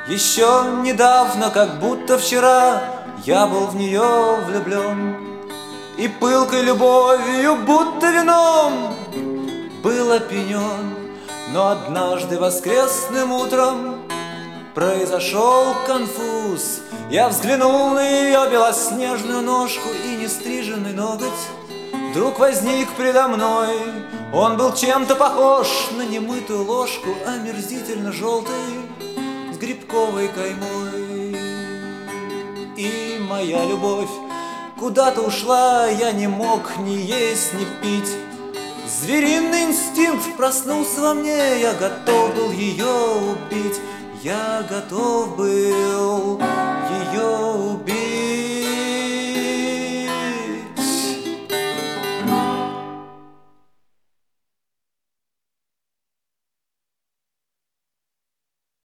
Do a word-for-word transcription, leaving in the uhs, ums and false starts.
Еще недавно, как будто вчера, я был в нее влюблен, и пылкой любовью, будто вином, был опьянен. Но однажды воскресным утром произошел конфуз. Я взглянул на ее белоснежную ножку и нестриженный ноготь. Вдруг возник предо мной. Он был чем-то похож на немытую ложку, омерзительно желтой, с грибковой каймой. И моя любовь куда-то ушла, я не мог ни есть, ни пить. Звериный инстинкт проснулся во мне, я готов был ее убить. Я готов был ее убить.